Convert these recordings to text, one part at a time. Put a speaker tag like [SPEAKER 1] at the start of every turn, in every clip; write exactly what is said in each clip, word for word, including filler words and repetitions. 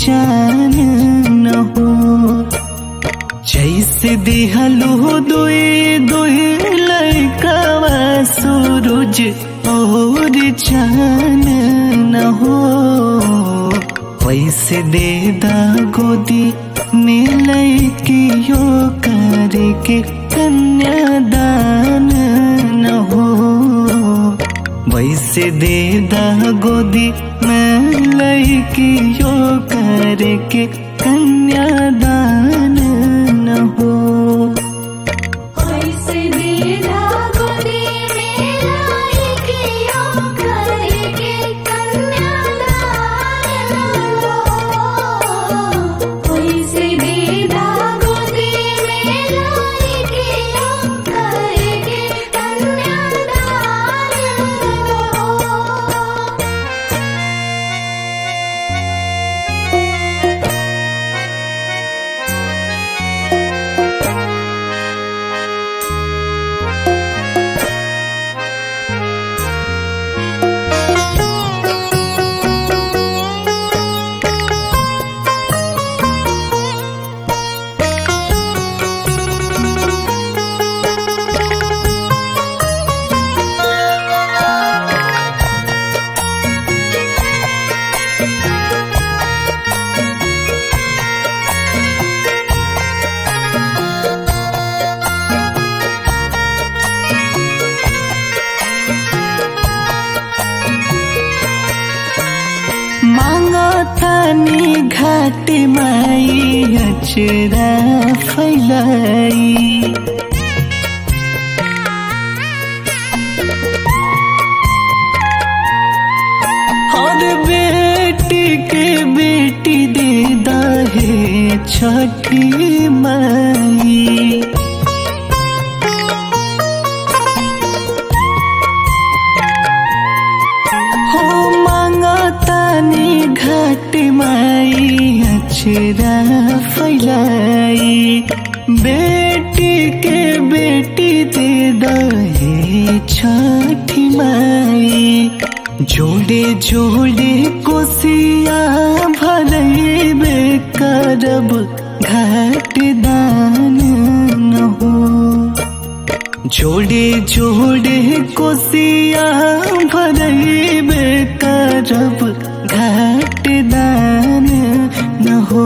[SPEAKER 1] चान न हो। जैसे दिहलो दुई दुई लड़कावा सूरज और चान न हो। वैसे दे दा गोदी में लड़कियो करके कन्यादान न हो। वैसे दे दा गोदी में लड़कियो करके कन्यादान न हो। थानी घाट माई अचरा फैलाई। और बेटी के बेटी दे दहे छठी माई। घाट माई अचरा फैलाई। बेटी के बेटी दे दहे छठी माई। जोड़े जोड़े कोसिया भरइबे करब घाट दान न हो। जोड़े जोड़े कोसिया भरइबे करब घाट दान न हो।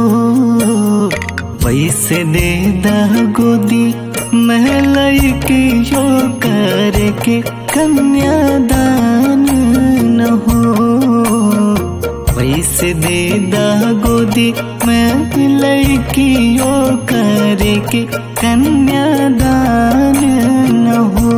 [SPEAKER 1] वैसे दे दा गोदी में लड़कियो करके कन्यादान न हो। वैसे दे दा गोदी में लड़कियो करके कन्यादान न हो।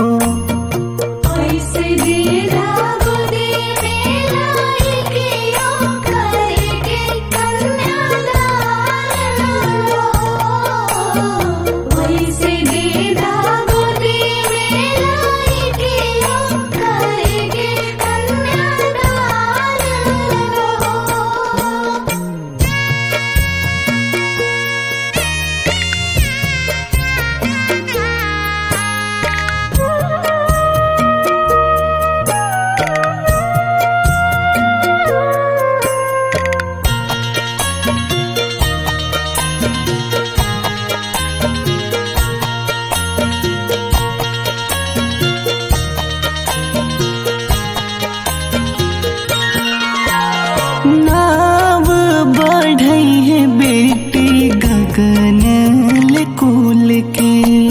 [SPEAKER 1] नाव बढ़ई है बेटी गगन कुल के।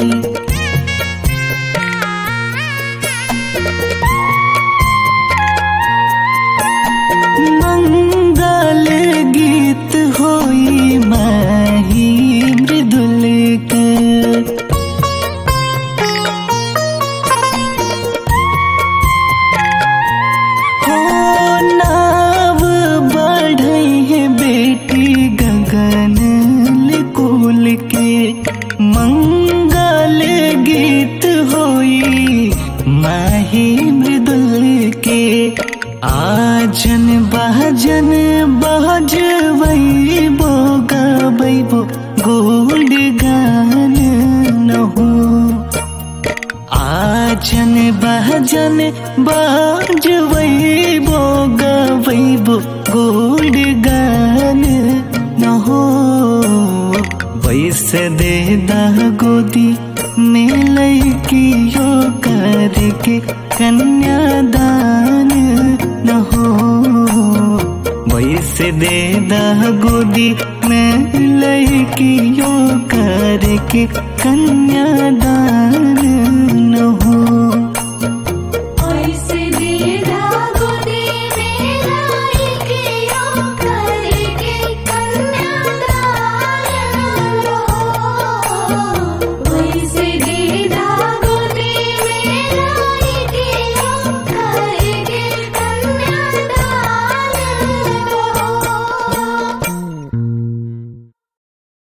[SPEAKER 1] मंगल गीत होई माही मृदुल के। मंगल गीत होई माही मृदुल के। आजन बाजन बजबैबो गबैबो गोड गान न हो। आजन बाजन बाजन बाजवैबो गवैबो गुड गान न हो वैसे दे दा गोदी में लड़कियों करके कन्यादान न हो वैसे दे दा गोदी में लड़कियों करके कन्यादान न हो।